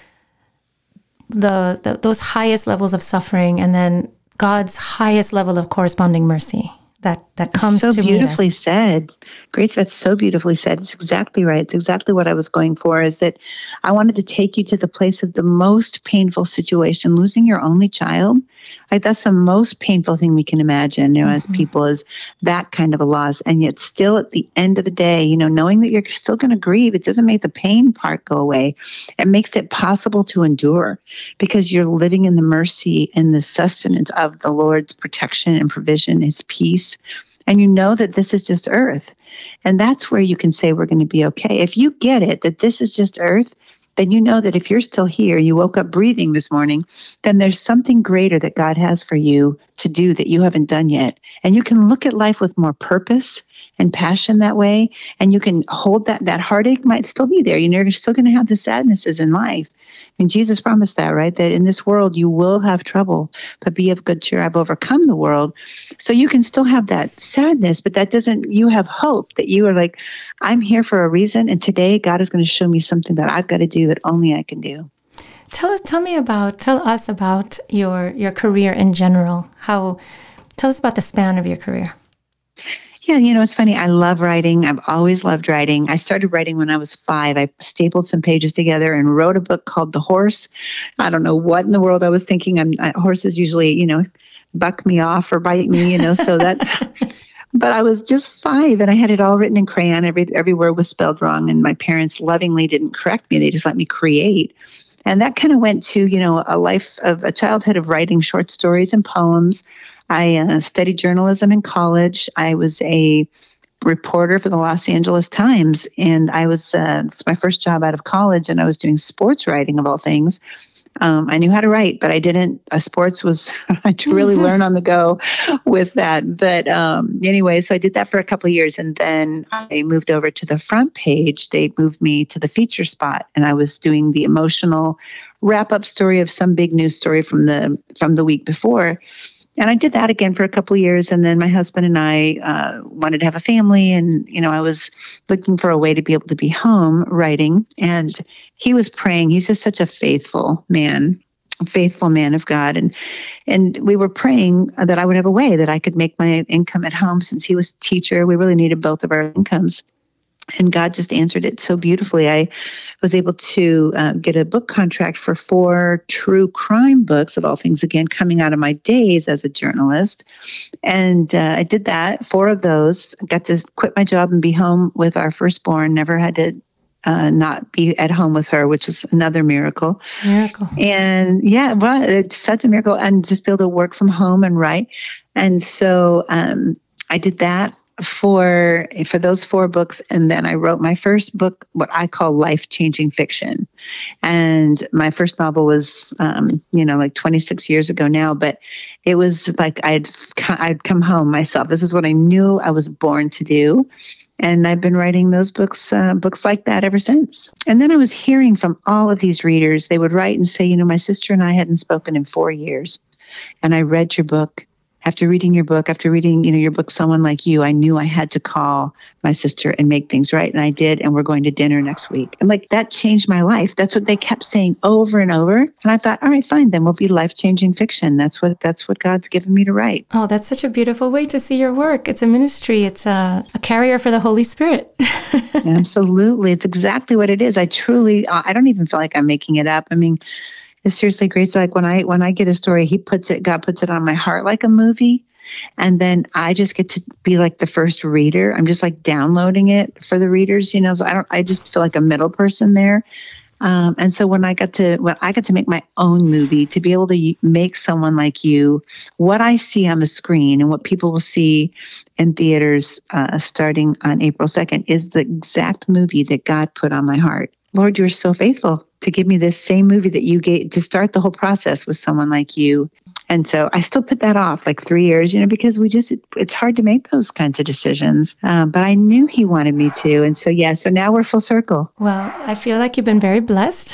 those highest levels of suffering and then God's highest level of corresponding mercy that comes so to beautifully meet us. Said. Grace, that's so beautifully said. It's exactly right. It's exactly what I was going for, is that I wanted to take you to the place of the most painful situation, losing your only child. Like, that's the most painful thing we can imagine, as people, is that kind of a loss. And yet still at the end of the day, knowing that you're still going to grieve, it doesn't make the pain part go away. It makes it possible to endure, because you're living in the mercy and the sustenance of the Lord's protection and provision, His peace. And you know that this is just earth. And that's where you can say we're going to be okay. If you get it, that this is just earth, then you know that if you're still here, you woke up breathing this morning, then there's something greater that God has for you to do that you haven't done yet. And you can look at life with more purpose and passion that way. And you can hold that heartache might still be there. You're still going to have the sadnesses in life. And Jesus promised that, right? That in this world you will have trouble, but be of good cheer. I've overcome the world. So you can still have that sadness, but that doesn't, you have hope that you are like, I'm here for a reason. And today God is going to show me something that I've got to do that only I can do. Tell us about your career in general. Tell us about the span of your career. Yeah, it's funny. I love writing. I've always loved writing. I started writing when I was 5. I stapled some pages together and wrote a book called The Horse. I don't know what in the world I was thinking. Horses usually, buck me off or bite me, so that's... But I was just 5 and I had it all written in crayon. Every word was spelled wrong. And my parents lovingly didn't correct me. They just let me create. And that kind of went to, a childhood of writing short stories and poems. I studied journalism in college. I was a reporter for the Los Angeles Times. And it's my first job out of college. And I was doing sports writing of all things. I knew how to write, but I didn't. Sports was, I had to really learn on the go with that. But anyway, so I did that for a couple of years. And then I moved over to the front page. They moved me to the feature spot. And I was doing the emotional wrap-up story of some big news story from the week before. And I did that again for a couple of years. And then my husband and I wanted to have a family. And, I was looking for a way to be able to be home writing. And he was praying. He's just such a faithful man of God. And we were praying that I would have a way that I could make my income at home. Since he was a teacher, we really needed both of our incomes. And God just answered it so beautifully. I was able to get a book contract for 4 true crime books, of all things, again, coming out of my days as a journalist. And I did that, 4 of those. I got to quit my job and be home with our firstborn, never had to not be at home with her, which was another miracle. And yeah, well, it's such a miracle. And just be able to work from home and write. And so I did that for those 4 books. And then I wrote my first book, what I call life-changing fiction. And my first novel was, like 26 years ago now, but it was like I'd come home myself. This is what I knew I was born to do. And I've been writing those books like that ever since. And then I was hearing from all of these readers. They would write and say, my sister and I hadn't spoken in 4 years. And I read your book. After reading your book, your book, Someone Like You, I knew I had to call my sister and make things right. And I did. And we're going to dinner next week. And that changed my life. That's what they kept saying over and over. And I thought, all right, fine, then we'll be life-changing fiction. That's what God's given me to write. Oh, that's such a beautiful way to see your work. It's a ministry. It's a carrier for the Holy Spirit. Absolutely. It's exactly what it is. I don't even feel like I'm making it up. I mean, it's seriously great. It's like when I get a story, God puts it on my heart like a movie. And then I just get to be like the first reader. I'm just like downloading it for the readers, so I just feel like a middle person there. And so when I got to make my own movie, to be able to make Someone Like You, what I see on the screen and what people will see in theaters starting on April 2nd is the exact movie that God put on my heart. Lord, you're so faithful to give me this same movie that you gave to start the whole process with Someone Like You. And so I still put that off like 3 years, because it's hard to make those kinds of decisions. But I knew he wanted me to. And so, so now we're full circle. Well, I feel like you've been very blessed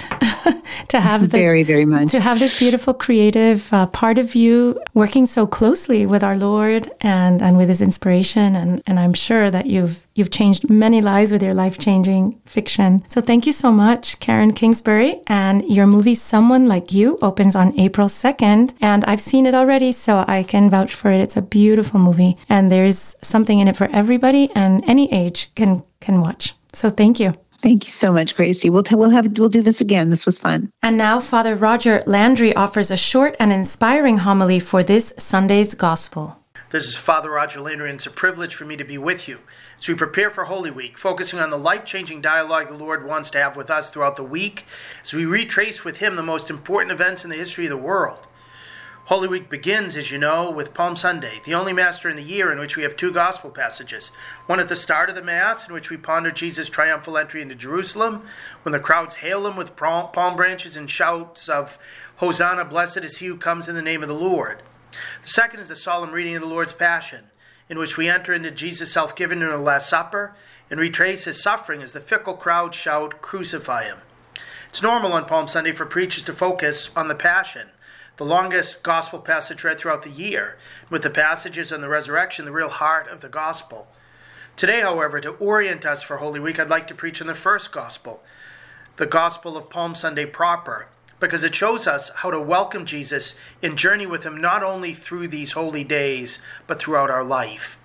to have this, very, very much, to have this beautiful creative part of you working so closely with our Lord and with his inspiration. And I'm sure that you've changed many lives with your life-changing fiction. So thank you so much, Karen Kingsbury. And your movie, Someone Like You, opens on April 2nd. And I've seen it already, so I can vouch for it. It's a beautiful movie. And there's something in it for everybody, and any age can watch. So thank you. Thank you so much, Gracie. We'll do this again. This was fun. And now Father Roger Landry offers a short and inspiring homily for this Sunday's Gospel. This is Father Roger Landry, and it's a privilege for me to be with you as we prepare for Holy Week, focusing on the life-changing dialogue the Lord wants to have with us throughout the week, as we retrace with him the most important events in the history of the world. Holy Week begins, as you know, with Palm Sunday, the only Master in the year in which we have two gospel passages. One at the start of the Mass, in which we ponder Jesus' triumphal entry into Jerusalem, when the crowds hail him with palm branches and shouts of, "Hosanna, blessed is he who comes in the name of the Lord." The second is the solemn reading of the Lord's Passion, in which we enter into Jesus' self-giving in the Last Supper and retrace his suffering as the fickle crowd shout, "Crucify him." It's normal on Palm Sunday for preachers to focus on the Passion, the longest gospel passage read throughout the year, with the passages on the resurrection the real heart of the gospel. Today, however, to orient us for Holy Week, I'd like to preach on the first gospel, the gospel of Palm Sunday proper, because it shows us how to welcome Jesus and journey with him not only through these holy days, but throughout our life.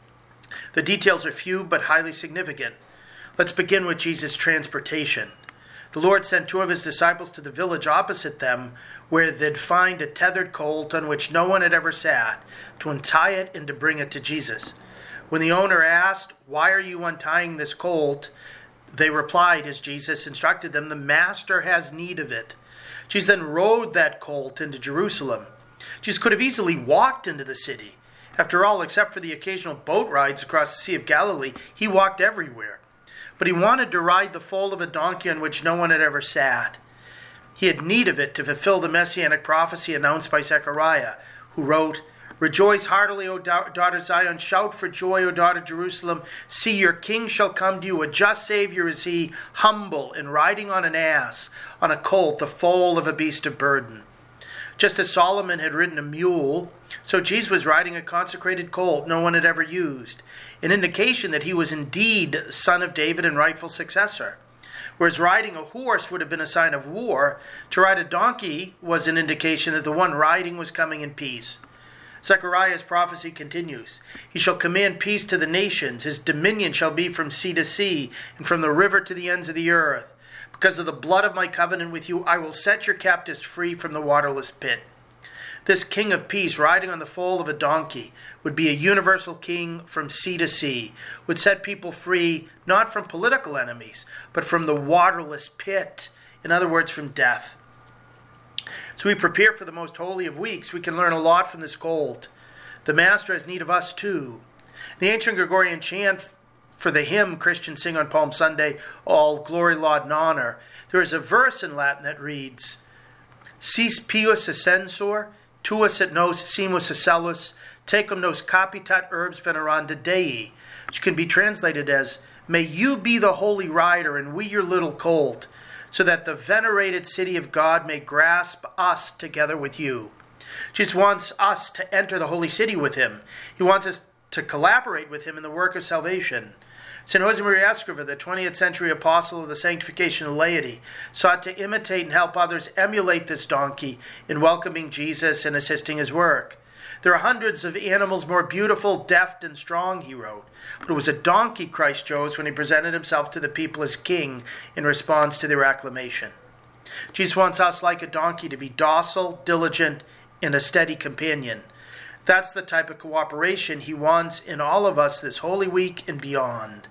The details are few but highly significant. Let's begin with Jesus' transportation. The Lord sent two of his disciples to the village opposite them, where they'd find a tethered colt on which no one had ever sat, to untie it and to bring it to Jesus. When the owner asked, "Why are you untying this colt?" they replied, as Jesus instructed them, "The Master has need of it." Jesus then rode that colt into Jerusalem. Jesus could have easily walked into the city. After all, except for the occasional boat rides across the Sea of Galilee, he walked everywhere. But he wanted to ride the foal of a donkey on which no one had ever sat. He had need of it to fulfill the messianic prophecy announced by Zechariah, who wrote, "Rejoice heartily, O daughter Zion. Shout for joy, O daughter Jerusalem. See, your king shall come to you. A just Savior is he, humble and riding on an ass, on a colt, the foal of a beast of burden." Just as Solomon had ridden a mule, so Jesus was riding a consecrated colt no one had ever used, an indication that he was indeed son of David and rightful successor. Whereas riding a horse would have been a sign of war, to ride a donkey was an indication that the one riding was coming in peace. Zechariah's prophecy continues. "He shall command peace to the nations. His dominion shall be from sea to sea, and from the river to the ends of the earth. Because of the blood of my covenant with you, I will set your captives free from the waterless pit." This king of peace, riding on the foal of a donkey, would be a universal king from sea to sea, would set people free not from political enemies, but from the waterless pit, in other words, from death. As we prepare for the most holy of weeks, we can learn a lot from this colt. The Master has need of us too. The ancient Gregorian chant for the hymn Christians sing on Palm Sunday, "All glory, laud, and honor," there is a verse in Latin that reads, "Sis pius ascensor, tuus et nos simus acellus, tecum nos capitat urbs veneranda Dei," which can be translated as, "May you be the holy rider and we your little colt, so that the venerated city of God may grasp us together with you." Jesus wants us to enter the holy city with him. He wants us to collaborate with him in the work of salvation. St. Josemaria Escriva, the 20th century apostle of the sanctification of laity, sought to imitate and help others emulate this donkey in welcoming Jesus and assisting his work. "There are hundreds of animals more beautiful, deft, and strong," he wrote, "but it was a donkey Christ chose when he presented himself to the people as king in response to their acclamation." Jesus wants us, like a donkey, to be docile, diligent, and a steady companion. That's the type of cooperation he wants in all of us this Holy Week and beyond.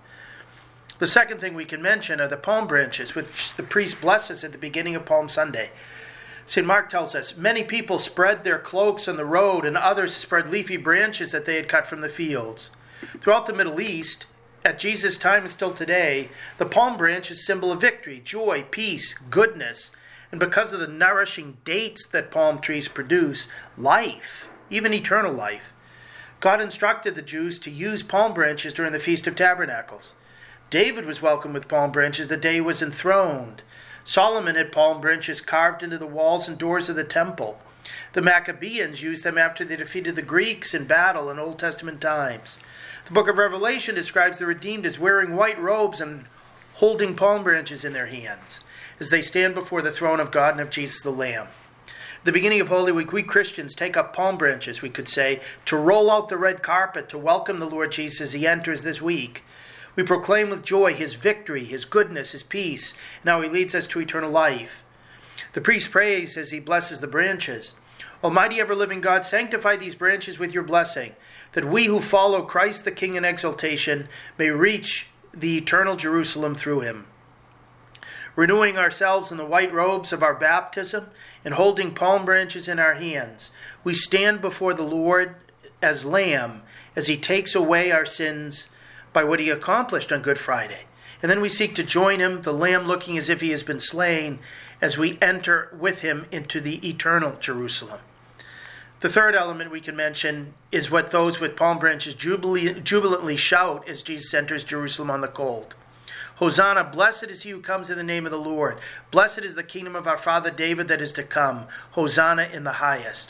The second thing we can mention are the palm branches, which the priest blesses at the beginning of Palm Sunday. St. Mark tells us, "Many people spread their cloaks on the road, and others spread leafy branches that they had cut from the fields." Throughout the Middle East, at Jesus' time and still today, the palm branch is a symbol of victory, joy, peace, goodness, and because of the nourishing dates that palm trees produce, life, even eternal life. God instructed the Jews to use palm branches during the Feast of Tabernacles. David was welcomed with palm branches the day he was enthroned. Solomon had palm branches carved into the walls and doors of the temple. The Maccabeans used them after they defeated the Greeks in battle in Old Testament times. The book of Revelation describes the redeemed as wearing white robes and holding palm branches in their hands as they stand before the throne of God and of Jesus the Lamb. At the beginning of Holy Week, we Christians take up palm branches, we could say, to roll out the red carpet to welcome the Lord Jesus as he enters this week. We proclaim with joy his victory, his goodness, his peace, and how he leads us to eternal life. The priest prays as he blesses the branches. "Almighty ever-living God, sanctify these branches with your blessing, that we who follow Christ the King in exaltation may reach the eternal Jerusalem through him." renewing ourselves in the white robes of our baptism and holding palm branches in our hands. We stand before the Lord as Lamb as he takes away our sins by what he accomplished on Good Friday. And then we seek to join him, the Lamb looking as if he has been slain, as we enter with him into the eternal Jerusalem. The third element we can mention is what those with palm branches jubilantly shout as Jesus enters Jerusalem on the colt. Hosanna, blessed is he who comes in the name of the Lord. Blessed is the kingdom of our father David that is to come. Hosanna in the highest.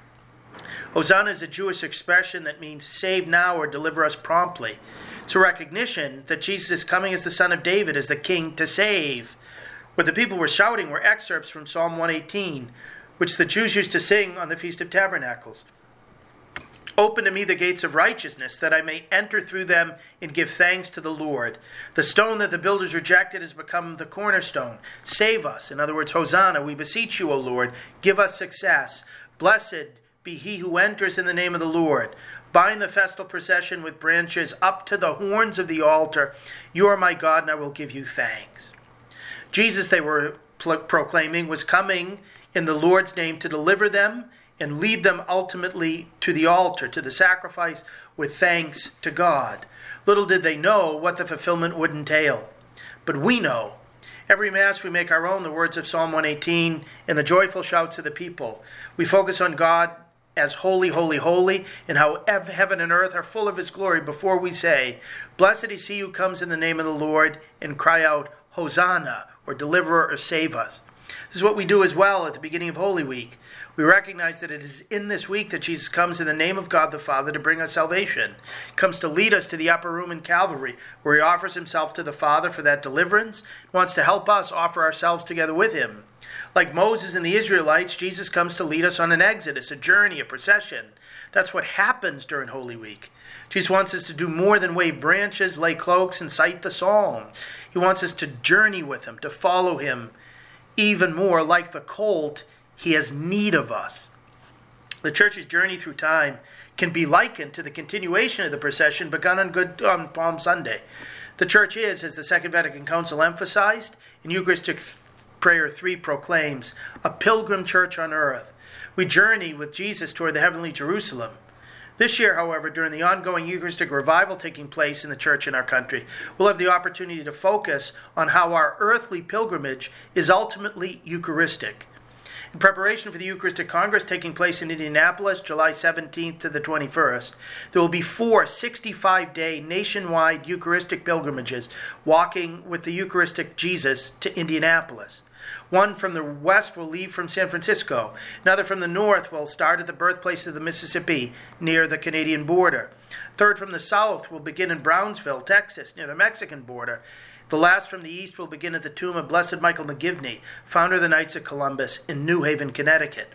Hosanna is a Jewish expression that means save now or deliver us promptly. It's a recognition that Jesus is coming as the Son of David, as the King to save. What the people were shouting were excerpts from Psalm 118, which the Jews used to sing on the Feast of Tabernacles. Open to me the gates of righteousness, that I may enter through them and give thanks to the Lord. The stone that the builders rejected has become the cornerstone. Save us. In other words, Hosanna, we beseech you, O Lord. Give us success. Blessed be he who enters in the name of the Lord. Bind the festal procession with branches up to the horns of the altar. You are my God, and I will give you thanks. Jesus, they were proclaiming, was coming in the Lord's name to deliver them and lead them ultimately to the altar, to the sacrifice, with thanks to God. Little did they know what the fulfillment would entail. But we know. Every Mass we make our own the words of Psalm 118 and the joyful shouts of the people. We focus on God as holy, holy, holy, and how heaven and earth are full of his glory before we say, blessed is he who comes in the name of the Lord, and cry out, Hosanna, or deliver or save us. This is what we do as well at the beginning of Holy Week. We recognize that it is in this week that Jesus comes in the name of God the Father to bring us salvation. He comes to lead us to the upper room in Calvary, where he offers himself to the Father for that deliverance, and wants to help us offer ourselves together with him. Like Moses and the Israelites, Jesus comes to lead us on an exodus, a journey, a procession. That's what happens during Holy Week. Jesus wants us to do more than wave branches, lay cloaks, and cite the Psalms. He wants us to journey with him, to follow him. Even more, like the colt, he has need of us. The church's journey through time can be likened to the continuation of the procession begun on Palm Sunday. The church is, as the Second Vatican Council emphasized, in Eucharistic Prayer 3 proclaims, a pilgrim church on earth. We journey with Jesus toward the heavenly Jerusalem. This year, however, during the ongoing Eucharistic revival taking place in the church in our country, we'll have the opportunity to focus on how our earthly pilgrimage is ultimately Eucharistic. In preparation for the Eucharistic Congress taking place in Indianapolis, July 17th to the 21st, there will be 4 65-day nationwide Eucharistic pilgrimages walking with the Eucharistic Jesus to Indianapolis. One from the west will leave from San Francisco. Another from the north will start at the birthplace of the Mississippi, near the Canadian border. Third from the south will begin in Brownsville, Texas, near the Mexican border. The last from the east will begin at the tomb of Blessed Michael McGivney, founder of the Knights of Columbus, in New Haven, Connecticut.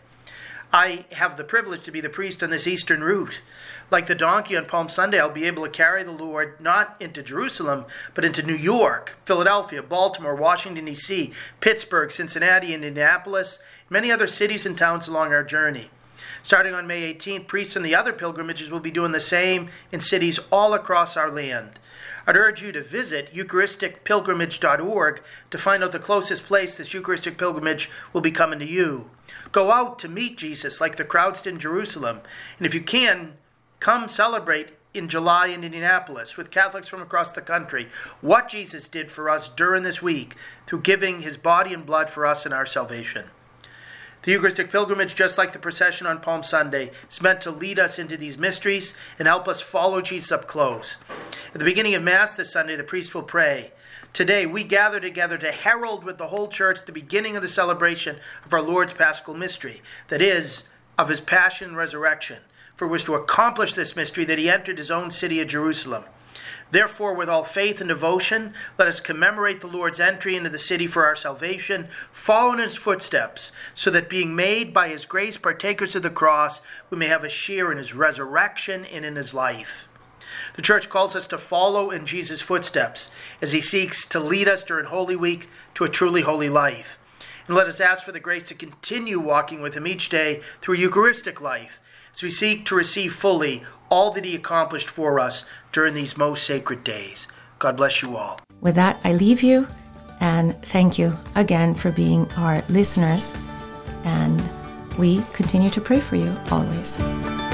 I have the privilege to be the priest on this eastern route. Like the donkey on Palm Sunday, I'll be able to carry the Lord not into Jerusalem, but into New York, Philadelphia, Baltimore, Washington, D.C., Pittsburgh, Cincinnati, and Indianapolis, and many other cities and towns along our journey. Starting on May 18th, priests from the other pilgrimages will be doing the same in cities all across our land. I'd urge you to visit EucharisticPilgrimage.org to find out the closest place this Eucharistic pilgrimage will be coming to you. Go out to meet Jesus like the crowds did in Jerusalem. And if you can, come celebrate in July in Indianapolis with Catholics from across the country what Jesus did for us during this week through giving his body and blood for us and our salvation. The Eucharistic pilgrimage, just like the procession on Palm Sunday, is meant to lead us into these mysteries and help us follow Jesus up close. At the beginning of Mass this Sunday, the priest will pray, "Today we gather together to herald with the whole church the beginning of the celebration of our Lord's Paschal mystery, that is, of his passion and resurrection, for it was to accomplish this mystery that he entered his own city of Jerusalem. Therefore, with all faith and devotion, let us commemorate the Lord's entry into the city for our salvation, follow in his footsteps, so that being made by his grace partakers of the cross, we may have a share in his resurrection and in his life." The Church calls us to follow in Jesus' footsteps as he seeks to lead us during Holy Week to a truly holy life. And let us ask for the grace to continue walking with him each day through Eucharistic life, as we seek to receive fully all that he accomplished for us during these most sacred days. God bless you all. With that, I leave you, And thank you again for being our listeners. And we continue to pray for you always.